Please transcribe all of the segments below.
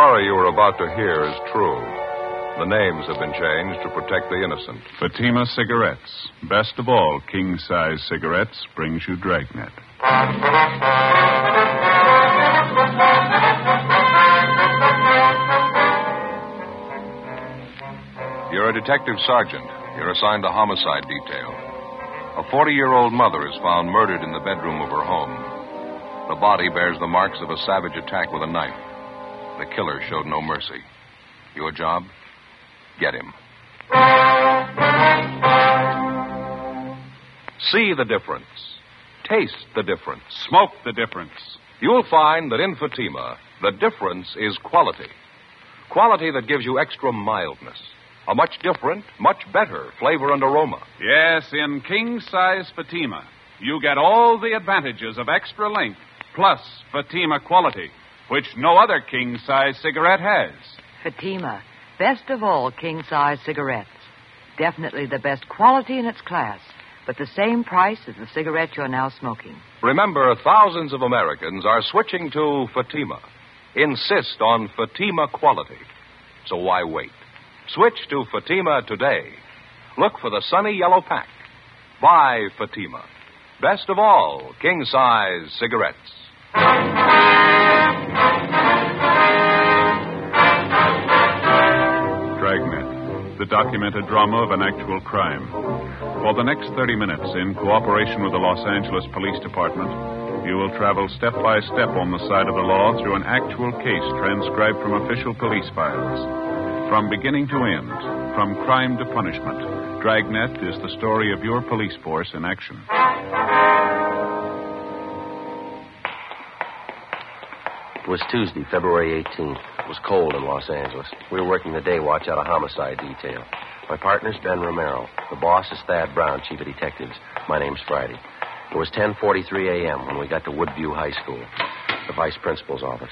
story you are about to hear is true. The names have been changed to protect the innocent. Fatima Cigarettes. Best of all, king-size cigarettes brings you Dragnet. You're a detective sergeant. You're assigned to homicide detail. A 40-year-old mother is found murdered in the bedroom of her home. The body bears the marks of a savage attack with a knife. The killer showed no mercy. Your job? Get him. See the difference. Taste the difference. Smoke the difference. You'll find that in Fatima, the difference is quality. Quality that gives you extra mildness. A much different, much better flavor and aroma. Yes, in king-size Fatima, you get all the advantages of extra length, plus Fatima quality, which no other king-size cigarette has. Fatima, best of all king-size cigarettes. Definitely the best quality in its class, but the same price as the cigarette you're now smoking. Remember, thousands of Americans are switching to Fatima. Insist on Fatima quality. So why wait? Switch to Fatima today. Look for the sunny yellow pack. Buy Fatima. Best of all, king-size cigarettes. Dragnet, the documented drama of an actual crime. For the next 30 minutes, in cooperation with the Los Angeles Police Department, you will travel step by step on the side of the law through an actual case transcribed from official police files. From beginning to end, from crime to punishment, Dragnet is the story of your police force in action. It was Tuesday, February 18th. It was cold in Los Angeles. We were working the day watch out of homicide detail. My partner's Ben Romero. The boss is Thad Brown, chief of detectives. My name's Friday. It was 10:43 a.m. when we got to Woodview High School, the vice principal's office.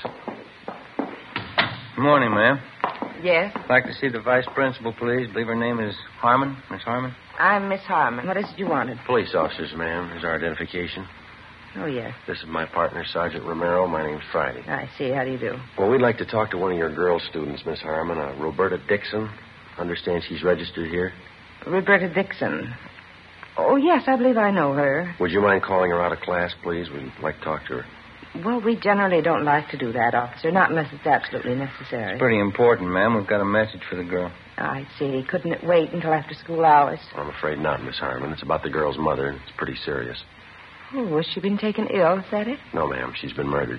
Good morning, ma'am. Yes? I'd like to see the vice principal, please. I believe her name is Harmon. Miss Harmon? I'm Miss Harmon. What is it you wanted? Police officers, ma'am. Here's our identification. Oh, yes. This is my partner, Sergeant Romero. My name's Friday. I see. How do you do? Well, we'd like to talk to one of your girl students, Miss Harmon, Roberta Dixon. Understand she's registered here? Roberta Dixon. Oh, yes, I believe I know her. Would you mind calling her out of class, please? We'd like to talk to her. Well, we generally don't like to do that, officer, not unless it's absolutely necessary. It's pretty important, ma'am. We've got a message for the girl. I see. Couldn't it wait until after school hours? I'm afraid not, Miss Harmon. It's about the girl's mother, and it's pretty serious. Oh, has she been taken ill? Is that it? No, ma'am. She's been murdered.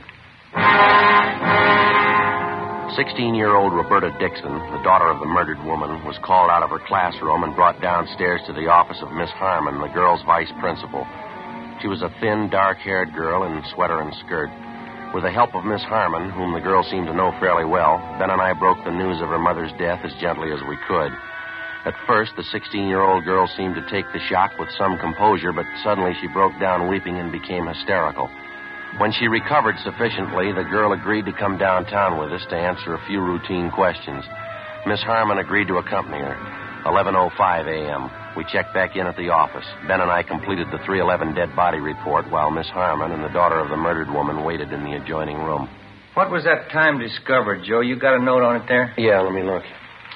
16-year-old Roberta Dixon, the daughter of the murdered woman, was called out of her classroom and brought downstairs to the office of Miss Harmon, the girl's vice principal. She was a thin, dark-haired girl in sweater and skirt. With the help of Miss Harmon, whom the girl seemed to know fairly well, Ben and I broke the news of her mother's death as gently as we could. At first, the 16-year-old girl seemed to take the shock with some composure, but suddenly she broke down weeping and became hysterical. When she recovered sufficiently, the girl agreed to come downtown with us to answer a few routine questions. Miss Harmon agreed to accompany her. 11:05 a.m. We checked back in at the office. Ben and I completed the 311 dead body report while Miss Harmon and the daughter of the murdered woman waited in the adjoining room. What was that time discovered, Joe? You got a note on it there? Yeah, let me look.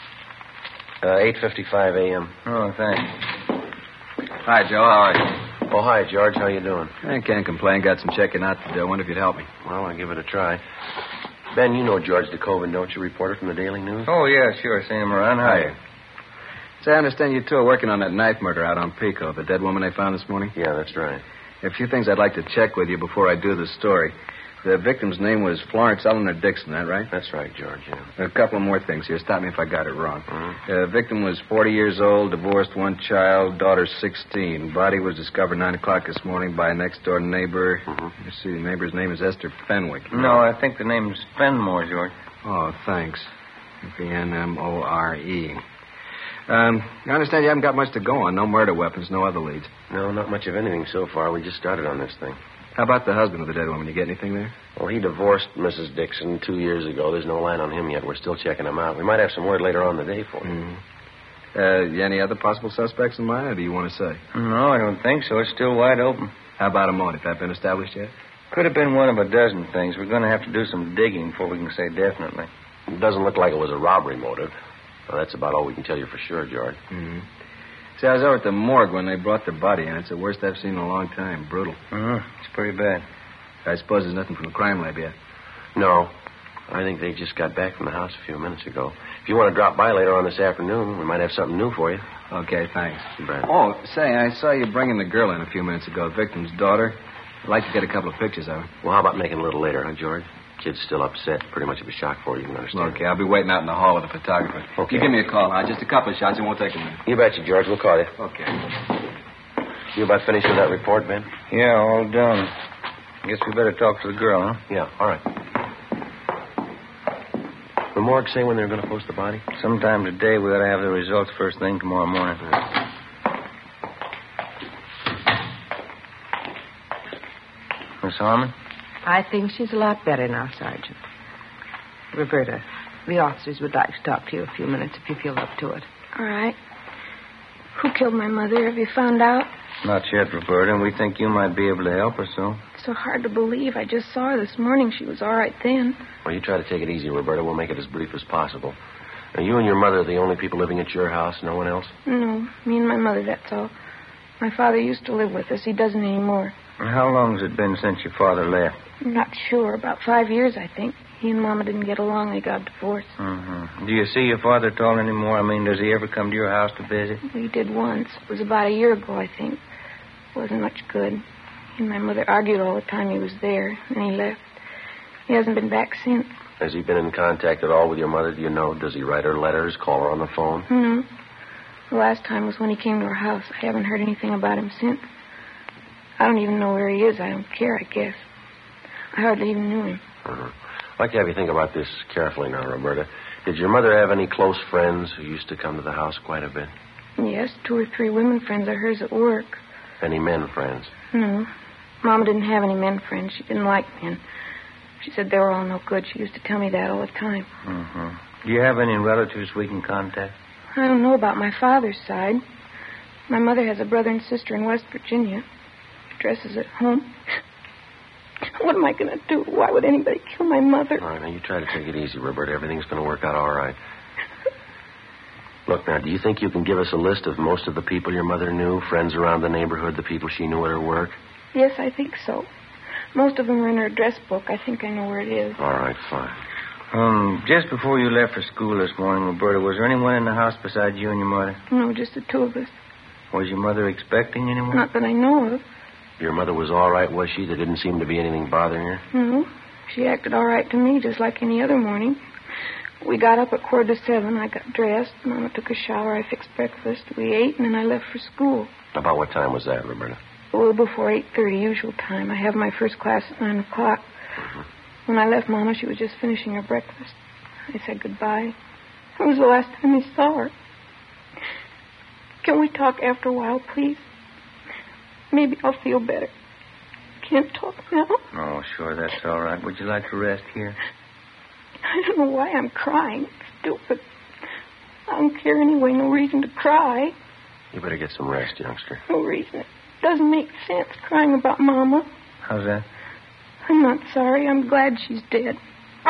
8:55 a.m. Oh, thanks. Hi, Joe. How are you? Oh, hi, George. How you doing? I can't complain. Got some checking out to do. I wonder if you'd help me. Well, I'll give it a try. Ben, you know George DeKoven, don't you? Reporter from the Daily News? Oh, yeah, sure. Seen him around. Hi. So I understand you two are working on that knife murder out on Pico, the dead woman they found this morning? Yeah, that's right. A few things I'd like to check with you before I do the story. The victim's name was Florence Eleanor Dixon, that right? That's right, George, yeah. A couple more things here. Stop me if I got it wrong. Mm-hmm. The victim was 40 years old, divorced, one child, daughter 16. Body was discovered 9 o'clock this morning by a next-door neighbor. Mm-hmm. You see, the neighbor's name is Esther Fenwick. No, I think the name's Fenmore, George. Oh, thanks. Fenmore. I understand you haven't got much to go on. No murder weapons, no other leads. No, not much of anything so far. We just started on this thing. How about the husband of the dead woman? You get anything there? Well, he divorced Mrs. Dixon 2 years ago. There's no line on him yet. We're still checking him out. We might have some word later on in the day for you. You any other possible suspects in mind, or do you want to say? No, I don't think so. It's still wide open. How about a motive? That been established yet? Could have been one of a dozen things. We're going to have to do some digging before we can say definitely. It doesn't look like it was a robbery motive. Well, that's about all we can tell you for sure, George. Mm-hmm. See, I was over at the morgue when they brought the body in. It's the worst I've seen in a long time. Brutal. It's pretty bad. I suppose there's nothing from the crime lab yet. No. I think they just got back from the house a few minutes ago. If you want to drop by later on this afternoon, we might have something new for you. Okay, thanks. Right. Oh, say, I saw you bringing the girl in a few minutes ago, the victim's daughter. I'd like to get a couple of pictures of her. Well, how about making it a little later, huh, George? Kid's still upset. Pretty much of a shock for you, you can understand. Okay, I'll be waiting out in the hall with the photographer. Okay. You give me a call, huh? Just a couple of shots. It won't take a minute. You betcha, George. We'll call you. Okay. You about finished with that report, Ben? Yeah, all done. Guess we better talk to the girl, huh? Yeah, all right. The morgue say when they're going to post the body? Sometime today, we ought to have the results first thing tomorrow morning. Miss Harmon? I think she's a lot better now, Sergeant. Roberta, the officers would like to talk to you a few minutes if you feel up to it. All right. Who killed my mother? Have you found out? Not yet, Roberta, and we think you might be able to help us, so. It's so hard to believe. I just saw her this morning. She was all right then. Well, you try to take it easy, Roberta. We'll make it as brief as possible. Now, you and your mother are the only people living at your house, no one else? No, me and my mother, that's all. My father used to live with us. He doesn't anymore. And how long has it been since your father left? I'm not sure. About 5 years, I think. He and Mama didn't get along. They got divorced. Mm-hmm. Do you see your father at all anymore? I mean, does he ever come to your house to visit? He did once. It was about a year ago, I think. It wasn't much good. He and my mother argued all the time he was there, and he left. He hasn't been back since. Has he been in contact at all with your mother? Do you know? Does he write her letters, call her on the phone? No. The last time was when he came to our house. I haven't heard anything about him since. I don't even know where he is. I don't care, I guess. I hardly even knew him. Uh-huh. I'd like to have you think about this carefully now, Roberta. Did your mother have any close friends who used to come to the house quite a bit? Yes, 2 or 3 women friends of hers at work. Any men friends? No. Mama didn't have any men friends. She didn't like men. She said they were all no good. She used to tell me that all the time. Mm-hmm. Do you have any relatives we can contact? I don't know about my father's side. My mother has a brother and sister in West Virginia. Dresses at home. What am I going to do? Why would anybody kill my mother? All right, now you try to take it easy, Roberta. Everything's going to work out all right. Look, now, do you think you can give us a list of most of the people your mother knew, friends around the neighborhood, the people she knew at her work? Yes, I think so. Most of them are in her address book. I think I know where it is. All right, fine. Just before you left for school this morning, Roberta, was there anyone in the house besides you and your mother? No, just the 2 of us. Was your mother expecting anyone? Not that I know of. Your mother was all right, was she? There didn't seem to be anything bothering her? No. She acted all right to me, just like any other morning. We got up at 6:45. I got dressed. Mama took a shower. I fixed breakfast. We ate, and then I left for school. About what time was that, Roberta? A little before 8:30, usual time. I have my first class at 9 o'clock. Mm-hmm. When I left Mama, she was just finishing her breakfast. I said goodbye. It was the last time I saw her. Can we talk after a while, please? Maybe I'll feel better. Can't talk now. Oh, sure, that's all right. Would you like to rest here? I don't know why I'm crying. It's stupid. I don't care anyway. No reason to cry. You better get some rest, youngster. No reason. It doesn't make sense crying about Mama. How's that? I'm not sorry. I'm glad she's dead.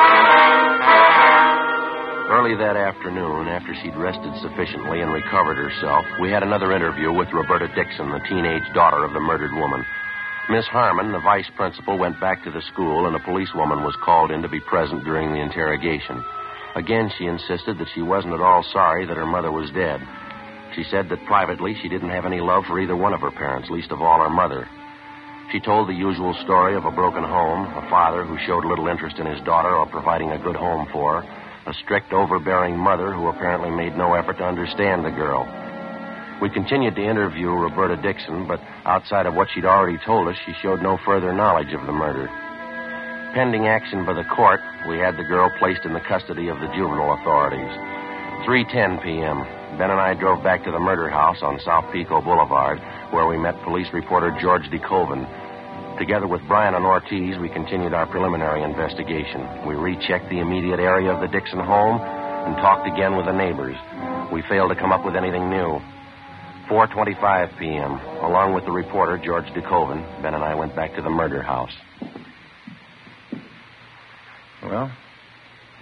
Early that afternoon, after she'd rested sufficiently and recovered herself, we had another interview with Roberta Dixon, the teenage daughter of the murdered woman. Miss Harmon, the vice principal, went back to the school, and a policewoman was called in to be present during the interrogation. Again, she insisted that she wasn't at all sorry that her mother was dead. She said that privately she didn't have any love for either one of her parents, least of all her mother. She told the usual story of a broken home, a father who showed little interest in his daughter or providing a good home for her, a strict, overbearing mother who apparently made no effort to understand the girl. We continued to interview Roberta Dixon, but outside of what she'd already told us, she showed no further knowledge of the murder. Pending action by the court, we had the girl placed in the custody of the juvenile authorities. 3:10 p.m., Ben and I drove back to the murder house on South Pico Boulevard, where we met police reporter George DeKoven. Together with Brian and Ortiz, we continued our preliminary investigation. We rechecked the immediate area of the Dixon home and talked again with the neighbors. We failed to come up with anything new. 4:25 p.m., along with the reporter, George DeKoven, Ben and I went back to the murder house. Well,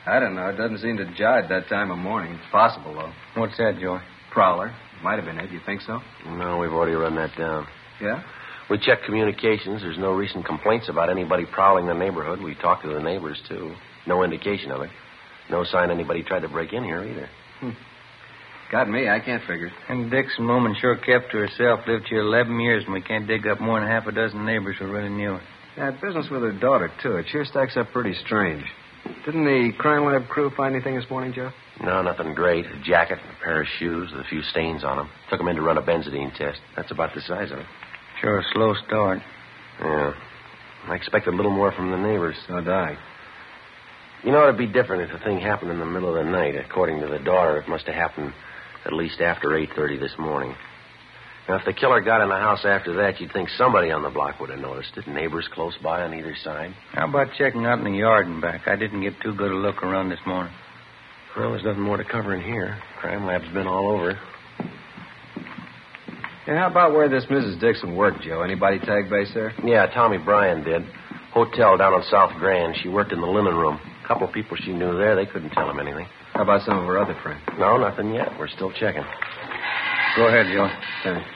I don't know. It doesn't seem to jive that time of morning. It's possible, though. What's that, Joey? Prowler. Might have been it. You think so? No, we've already run that down. Yeah? We checked communications. There's no recent complaints about anybody prowling the neighborhood. We talked to the neighbors, too. No indication of it. No sign anybody tried to break in here, either. Got me. I can't figure it. And Dixon woman sure kept to herself. Lived here 11 years, and we can't dig up more than half a dozen neighbors who really knew her. Yeah, business with her daughter, too. It sure stacks up pretty strange. Didn't the crime lab crew find anything this morning, Joe? No, nothing great. A jacket, a pair of shoes with a few stains on them. Took them in to run a benzodine test. That's about the size of it. Sure a slow start. Yeah. I expected a little more from the neighbors. So did I. You know, it'd be different if the thing happened in the middle of the night. According to the daughter, it must have happened at least after 8:30 this morning. Now, if the killer got in the house after that, you'd think somebody on the block would have noticed it. Neighbors close by on either side. How about checking out in the yard and back? I didn't get too good a look around this morning. Well, there's nothing more to cover in here. Crime lab's been all over. Yeah, how about where this Mrs. Dixon worked, Joe? Anybody tag base there? Yeah, Tommy Bryan did. Hotel down on South Grand. She worked in the linen room. A couple of people she knew there, they couldn't tell him anything. How about some of her other friends? No, nothing yet. We're still checking. Go ahead, Joe. Thanks.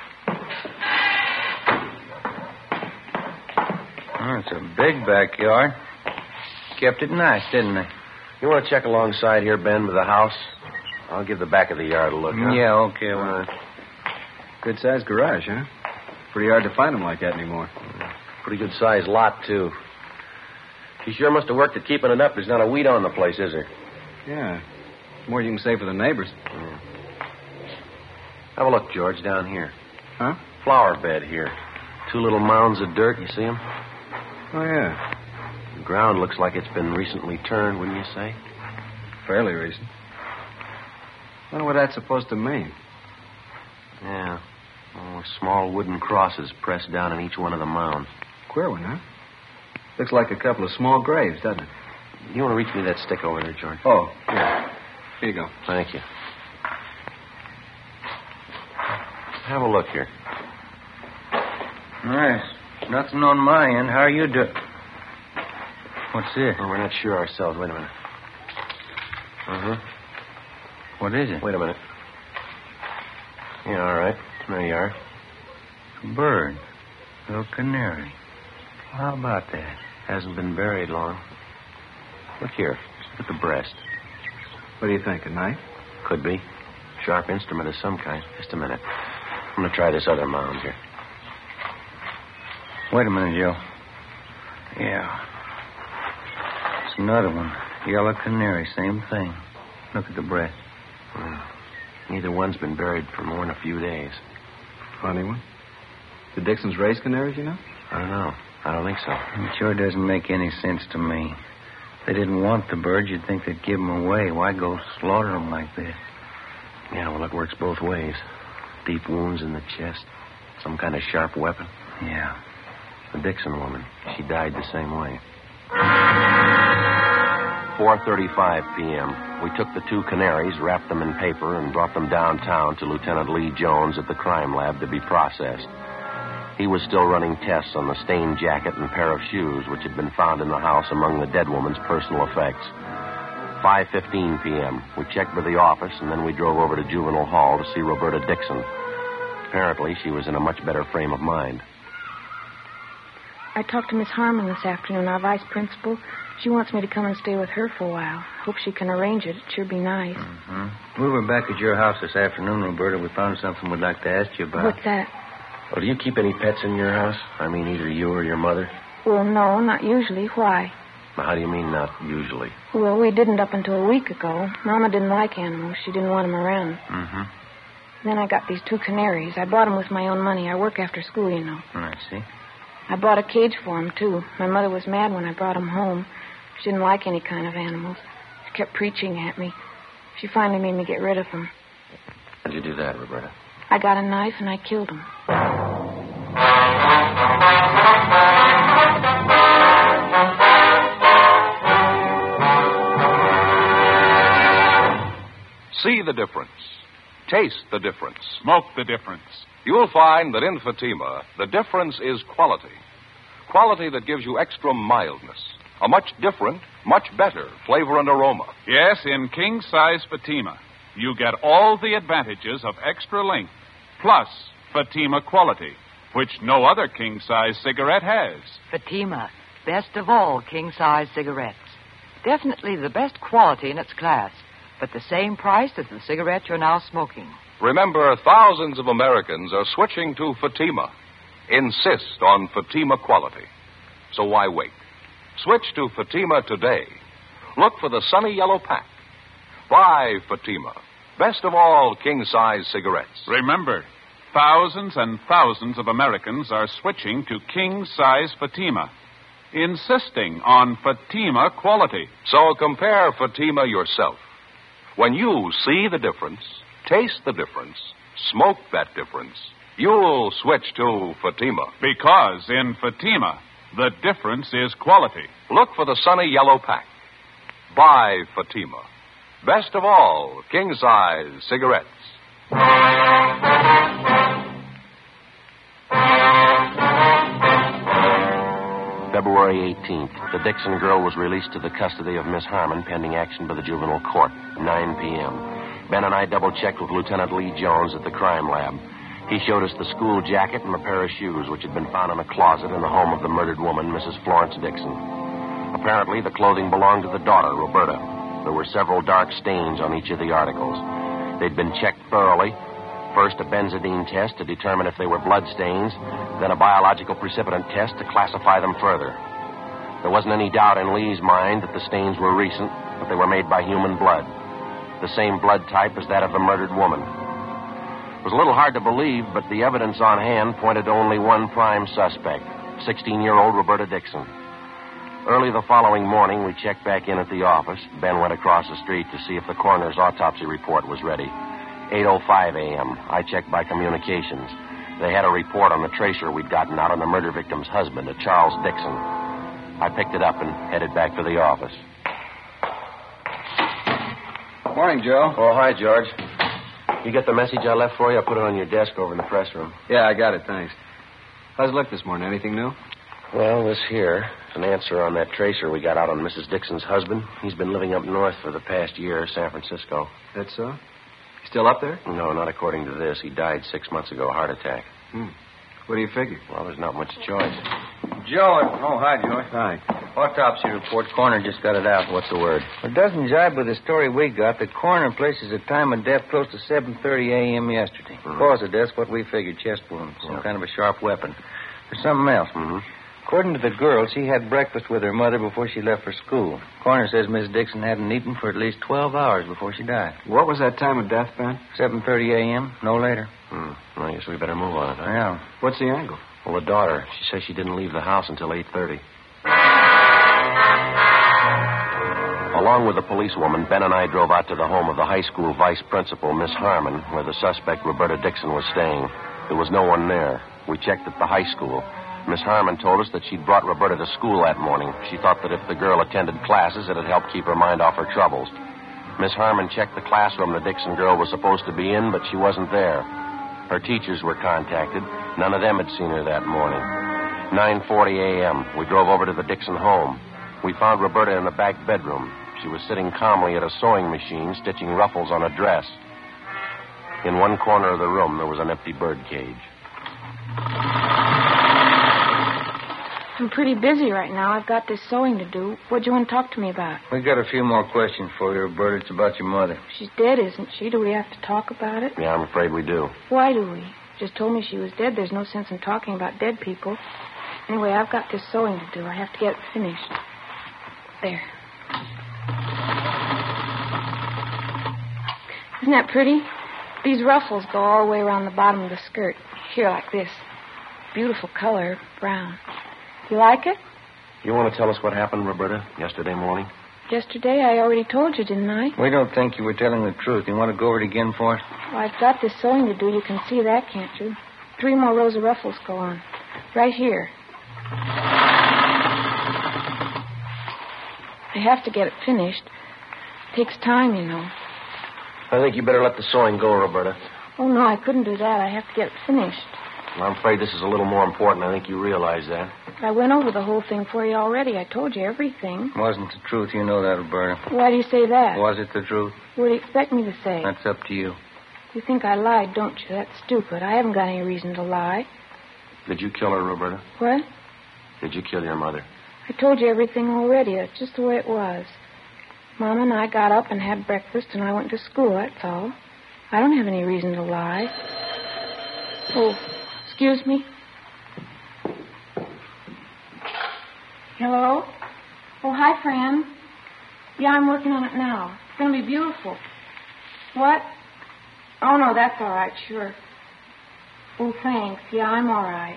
Oh, it's a big backyard. Kept it nice, didn't they? You want to check alongside here, Ben, with the house? I'll give the back of the yard a look, huh? Yeah, okay. Well, Good-sized garage, huh? Pretty hard to find them like that anymore. Pretty good-sized lot, too. She sure must have worked at keeping it up. There's not a weed on the place, is there? Yeah. More you can say for the neighbors. Yeah. Have a look, George, down here. Huh? Flower bed here. 2 little mounds of dirt. You see them? Oh, yeah. The ground looks like it's been recently turned, wouldn't you say? Fairly recent. Wonder what that's supposed to mean. Yeah. Oh, small wooden crosses pressed down in each one of the mounds. Queer one, huh? Looks like a couple of small graves, doesn't it? You want to reach me that stick over there, George? Oh, yeah. Here you go. Thank you. Have a look here. nice. Nothing on my end. How are you doing? What's this? Well, we're not sure ourselves. Wait a minute. Uh-huh. What is it? Wait a minute. Yeah, all right. There you are. A bird. Little canary. How about that? Hasn't been buried long. Look here. Look at the breast. What do you think, a knife? Could be. Sharp instrument of some kind. Just a minute. I'm going to try this other mound here. Wait a minute, Joe. Yeah. It's another one. Yellow canary, same thing. Look at the breast. Neither one's been buried for more than a few days. Funny one. The Dixons raise canaries, you know? I don't know. I don't think so. It sure doesn't make any sense to me. If they didn't want the birds, you'd think they'd give them away. Why go slaughter them like this? Yeah, well, it works both ways. Deep wounds in the chest. Some kind of sharp weapon. Yeah. The Dixon woman. She died the same way. 4:35 p.m. We took the 2 canaries, wrapped them in paper, and brought them downtown to Lieutenant Lee Jones at the crime lab to be processed. He was still running tests on the stained jacket and pair of shoes which had been found in the house among the dead woman's personal effects. 5:15 p.m. We checked with the office, and then we drove over to Juvenile Hall to see Roberta Dixon. Apparently, she was in a much better frame of mind. I talked to Miss Harmon this afternoon, our vice principal. She wants me to come and stay with her for a while. Hope she can arrange it. It'd sure be nice. Mm-hmm. We were back at your house this afternoon, Roberta. We found something we'd like to ask you about. What's that? Well, do you keep any pets in your house? I mean, either you or your mother? Well, no, not usually. Why? Well, how do you mean, not usually? Well, we didn't up until a week ago. Mama didn't like animals. She didn't want them around. Mm-hmm. Then I got these 2 canaries. I bought them with my own money. I work after school, you know. I see. I bought a cage for them, too. My mother was mad when I brought them home. She didn't like any kind of animals. She kept preaching at me. She finally made me get rid of them. How'd you do that, Roberta? I got a knife and I killed them. See the difference. Taste the difference. Smoke the difference. You'll find that in Fatima, the difference is quality. Quality that gives you extra mildness, A much different, much better flavor and aroma. Yes, in king-size Fatima, you get all the advantages of extra length, plus Fatima quality, which no other king-size cigarette has. Fatima, best of all king-size cigarettes. Definitely the best quality in its class, but the same price as the cigarette you're now smoking. Remember, thousands of Americans are switching to Fatima. Insist on Fatima quality. So why wait? Switch to Fatima today. Look for the sunny yellow pack. Buy Fatima, best of all king-size cigarettes. Remember, thousands and thousands of Americans are switching to king-size Fatima, insisting on Fatima quality. So compare Fatima yourself. When you see the difference, taste the difference, smoke that difference, you'll switch to Fatima. Because in Fatima, the difference is quality. Look for the sunny yellow pack. Buy Fatima. Best of all, king-size cigarettes. February 18th, the Dixon girl was released to the custody of Miss Harmon pending action by the juvenile court, 9 p.m. Ben and I double-checked with Lieutenant Lee Jones at the crime lab. He showed us the school jacket and a pair of shoes which had been found in a closet in the home of the murdered woman, Mrs. Florence Dixon. Apparently, the clothing belonged to the daughter, Roberta. There were several dark stains on each of the articles. They'd been checked thoroughly. First, a benzodine test to determine if they were blood stains, then a biological precipitant test to classify them further. There wasn't any doubt in Lee's mind that the stains were recent, but they were made by human blood. The same blood type as that of the murdered woman. It was a little hard to believe, but the evidence on hand pointed to only one prime suspect, 16-year-old Roberta Dixon. Early the following morning, we checked back in at the office. Ben went across the street to see if the coroner's autopsy report was ready. 8:05 a.m., I checked by communications. They had a report on the tracer we'd gotten out on the murder victim's husband, a Charles Dixon. I picked it up and headed back to the office. Morning, Joe. Oh, hi, George. You get the message I left for you? I put it on your desk over in the press room. Yeah, I got it, thanks. How's it look this morning? Anything new? Well, this here is an answer on that tracer we got out on Mrs. Dixon's husband. He's been living up north for the past year, San Francisco. That's so? He's still up there? No, not according to this. He died 6 months ago, heart attack. What do you figure? Well, there's not much choice. Joe. Oh, hi, Joe. Hi. Autopsy report. Coroner just got it out. What's the word? It doesn't jibe with the story we got. The coroner places the time of death close to 7:30 a.m. yesterday. Cause of death, what we figured, chest wound. Some kind of a sharp weapon. There's something else. According to the girl, she had breakfast with her mother before she left for school. Coroner says Miss Dixon hadn't eaten for at least 12 hours before she died. What was that time of death, Ben? 7:30 a.m., no later. Well, I guess we better move on it, huh? Yeah. What's the angle? Well, the daughter, she says she didn't leave the house until 8:30. Along with the policewoman, Ben and I drove out to the home of the high school vice principal, Miss Harmon, where the suspect, Roberta Dixon, was staying. There was no one there. We checked at the high school. Miss Harmon told us that she'd brought Roberta to school that morning. She thought that if the girl attended classes, it'd help keep her mind off her troubles. Miss Harmon checked the classroom the Dixon girl was supposed to be in, but she wasn't there. Her teachers were contacted. None of them had seen her that morning. 9:40 a.m., we drove over to the Dixon home. We found Roberta in the back bedroom. She was sitting calmly at a sewing machine, stitching ruffles on a dress. In one corner of the room, there was an empty bird cage. I'm pretty busy right now. I've got this sewing to do. What do you want to talk to me about? We got a few more questions for you, Roberta. It's about your mother. She's dead, isn't she? Do we have to talk about it? Yeah, I'm afraid we do. Why do we? Just told me she was dead. There's no sense in talking about dead people. Anyway, I've got this sewing to do. I have to get it finished. There. Isn't that pretty? These ruffles go all the way around the bottom of the skirt. Here, like this. Beautiful color, brown. You like it? You want to tell us what happened, Roberta, yesterday morning? Yesterday, I already told you, didn't I? We don't think you were telling the truth. You want to go over it again for us? Well, I've got this sewing to do. You can see that, can't you? 3 more rows of ruffles go on. Right here. I have to get it finished. It takes time, you know. I think you better let the sewing go, Roberta. Oh, no, I couldn't do that. I have to get it finished. Well, I'm afraid this is a little more important. I think you realize that. I went over the whole thing for you already. I told you everything. Wasn't the truth, you know that, Roberta. Why do you say that? Was it the truth? What do you expect me to say? That's up to you. You think I lied, don't you? That's stupid. I haven't got any reason to lie. Did you kill her, Roberta? What? Did you kill your mother? I told you everything already. That's just the way it was. Mama and I got up and had breakfast, and I went to school, that's all. I don't have any reason to lie. Oh, excuse me. Hello? Oh, hi, Fran. Yeah, I'm working on it now. It's going to be beautiful. What? Oh, no, that's all right, sure. Oh, thanks. Yeah, I'm all right.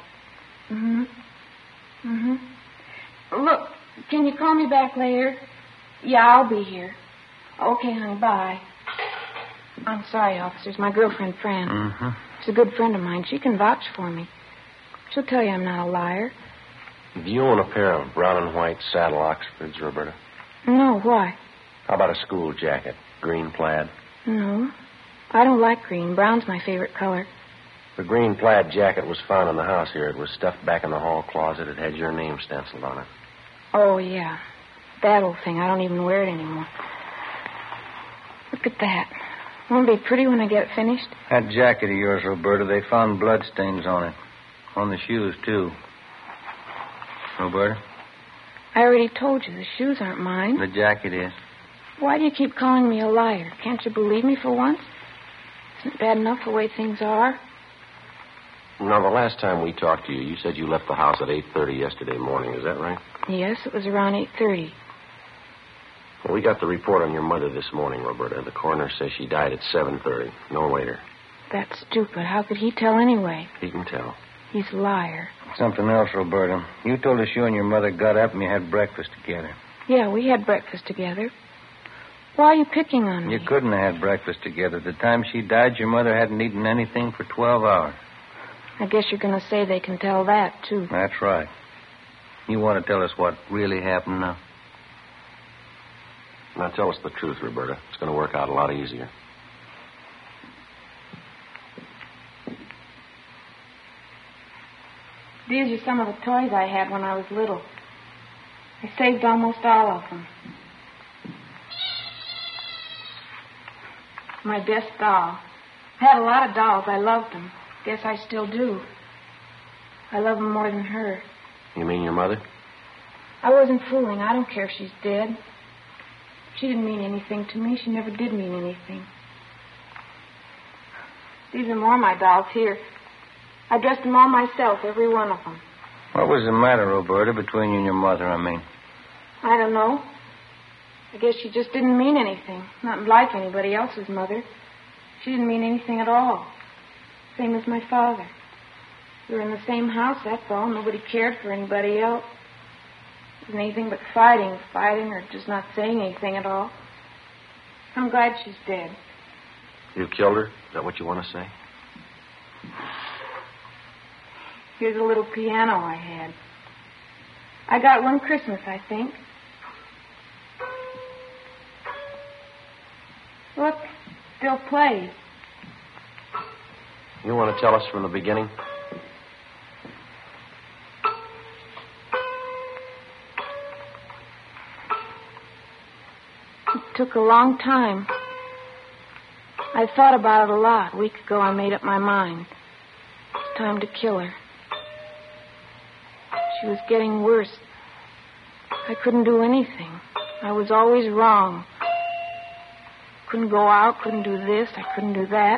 Look, can you call me back later? Yeah, I'll be here. Okay, honey, bye. I'm sorry, officers. My girlfriend, Fran. She's a good friend of mine. She can vouch for me. She'll tell you I'm not a liar. Do you own a pair of brown and white saddle Oxfords, Roberta? No, why? How about a school jacket? Green plaid? No. I don't like green. Brown's my favorite color. The green plaid jacket was found in the house here. It was stuffed back in the hall closet. It had your name stenciled on it. Oh, yeah. That old thing. I don't even wear it anymore. Look at that. Won't it be pretty when I get it finished? That jacket of yours, Roberta, they found bloodstains on it. On the shoes, too. Roberta? I already told you the shoes aren't mine. The jacket is. Why do you keep calling me a liar? Can't you believe me for once? Isn't it bad enough the way things are? Now, the last time we talked to you, you said you left the house at 8:30 yesterday morning. Is that right? Yes, it was around 8:30. Well, we got the report on your mother this morning, Roberta. The coroner says she died at 7:30, no later. That's stupid. How could he tell anyway? He can tell. He's a liar. Something else, Roberta. You told us you and your mother got up and you had breakfast together. Yeah, we had breakfast together. Why are you picking on me? You couldn't have had breakfast together. The time she died, your mother hadn't eaten anything for 12 hours. I guess you're going to say they can tell that, too. That's right. You want to tell us what really happened now? Now, tell us the truth, Roberta. It's going to work out a lot easier. These are some of the toys I had when I was little. I saved almost all of them. My best doll. I had a lot of dolls. I loved them. Guess I still do. I love them more than her. You mean your mother? I wasn't fooling. I don't care if she's dead. She didn't mean anything to me. She never did mean anything. These are more of my dolls here. I dressed them all myself, every one of them. What was the matter, Roberta, between you and your mother, I mean? I don't know. I guess she just didn't mean anything. Not like anybody else's mother. She didn't mean anything at all. Same as my father. We were in the same house, that's all. Nobody cared for anybody else. It wasn't anything but fighting, or just not saying anything at all. I'm glad she's dead. You killed her? Is that what you want to say? Here's a little piano I had. I got one Christmas, I think. Look, still plays. You want to tell us from the beginning? It took a long time. I thought about it a lot. A week ago, I made up my mind. It's time to kill her. She was getting worse. I couldn't do anything. I was always wrong. Couldn't go out, couldn't do this, I couldn't do that.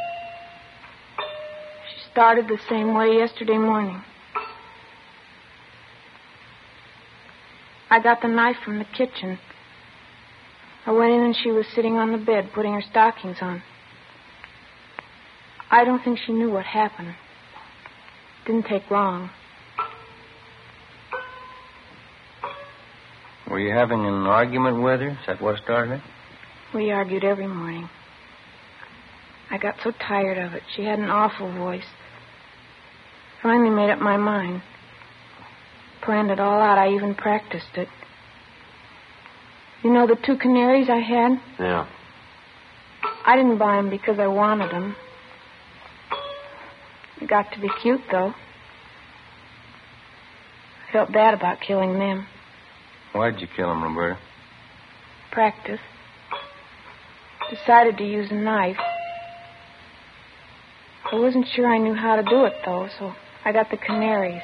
She started the same way yesterday morning. I got the knife from the kitchen. I went in and she was sitting on the bed, putting her stockings on. I don't think she knew what happened. It didn't take long. Were you having an argument with her? Is that what started it? We argued every morning. I got so tired of it. She had an awful voice. Finally made up my mind. Planned it all out. I even practiced it. You know the 2 canaries I had? It got to be cute, though. I felt bad about killing them. Why'd you kill him, Roberta? Practice. Decided to use a knife. I wasn't sure I knew how to do it, though, so I got the canaries.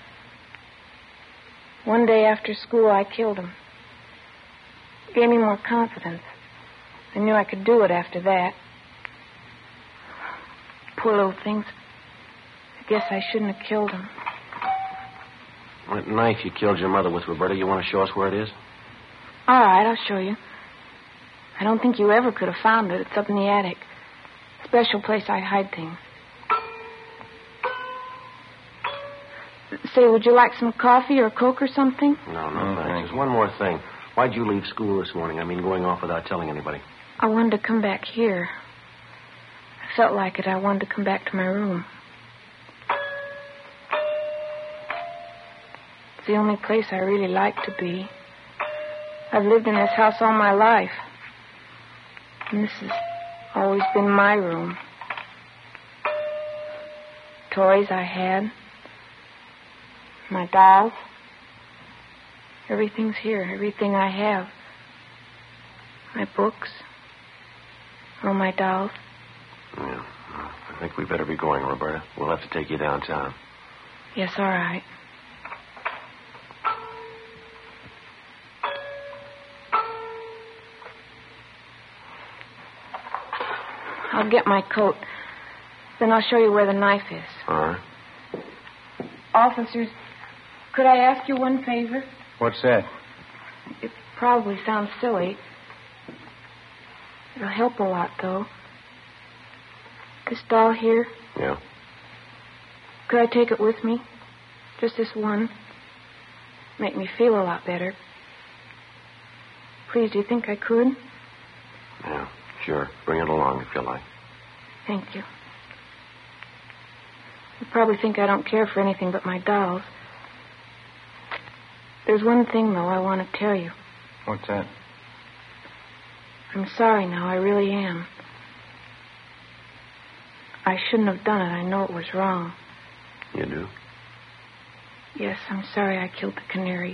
One day after school, I killed them. It gave me more confidence. I knew I could do it after that. Poor little things. I guess I shouldn't have killed them. That knife you killed your mother with, Roberta, you want to show us where it is? All right, I'll show you. I don't think you ever could have found it. It's up in the attic. Special place I hide things. Say, would you like some coffee or Coke or something? No, thanks. There's one more thing. Why'd you leave school this morning? I mean, going off without telling anybody. I wanted to come back here. I felt like it. I wanted to come back to my room. It's the only place I really like to be. I've lived in this house all my life. And this has always been my room. Toys I had. My dolls. Everything's here. Everything I have. My books. All my dolls. Yeah. I think we better be going, Roberta. We'll have to take you downtown. Yes, all right. I'll get my coat. Then I'll show you where the knife is. All right. Officers, could I ask you one favor? What's that? It probably sounds silly. It'll help a lot, though. This doll here, Yeah. could I take it with me? Just this one. Make me feel a lot better. Please, do you think I could? Yeah, sure. Bring it along if you like. Thank you. You probably think I don't care for anything but my dolls. There's one thing, though, I want to tell you. What's that? I'm sorry now, I really am. I shouldn't have done it. I know it was wrong. You do? Yes, I'm sorry I killed the canaries.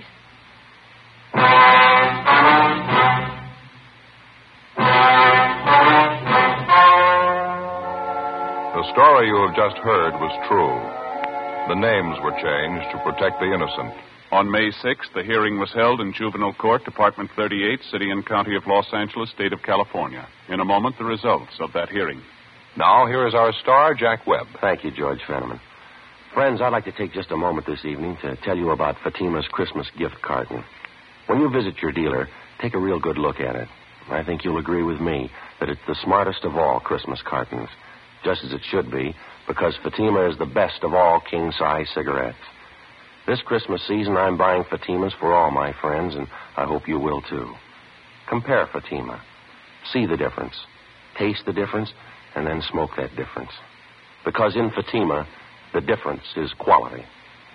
The story you have just heard was true. The names were changed to protect the innocent. On May 6th, the hearing was held in Juvenile Court, Department 38, City and County of Los Angeles, State of California. In a moment, the results of that hearing. Now, here is our star, Jack Webb. Thank you, George Fenneman. Friends, I'd like to take just a moment this evening to tell you about Fatima's Christmas gift carton. When you visit your dealer, take a real good look at it. I think you'll agree with me that it's the smartest of all Christmas cartons, just as it should be, because Fatima is the best of all king-size cigarettes. This Christmas season, I'm buying Fatimas for all my friends, and I hope you will, too. Compare Fatima. See the difference. Taste the difference, and then smoke that difference. Because in Fatima, the difference is quality.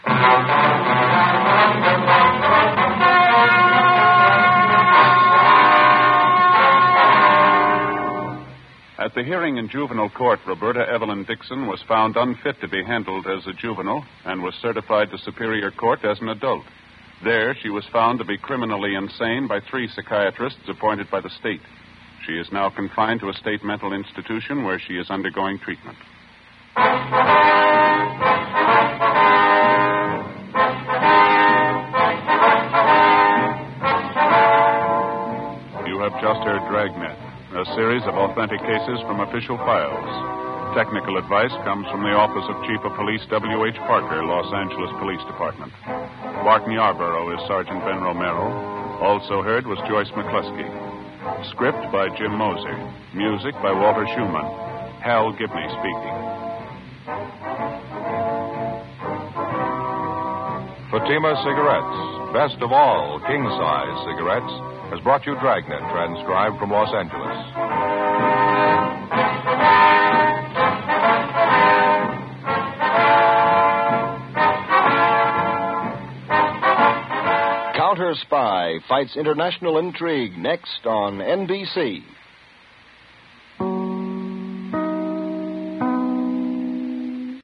At the hearing in juvenile court, Roberta Evelyn Dixon was found unfit to be handled as a juvenile and was certified to Superior Court as an adult. There, she was found to be criminally insane by 3 psychiatrists appointed by the state. She is now confined to a state mental institution where she is undergoing treatment. You have just heard Dragnet, a series of authentic cases from official files. Technical advice comes from the Office of Chief of Police W.H. Parker, Los Angeles Police Department. Barton Yarborough is Sergeant Ben Romero. Also heard was Joyce McCluskey. Script by Jim Moser. Music by Walter Schumann. Hal Gibney speaking. Fatima Cigarettes, best of all king-size cigarettes, has brought you Dragnet, transcribed from Los Angeles. Counter Spy fights international intrigue next on NBC.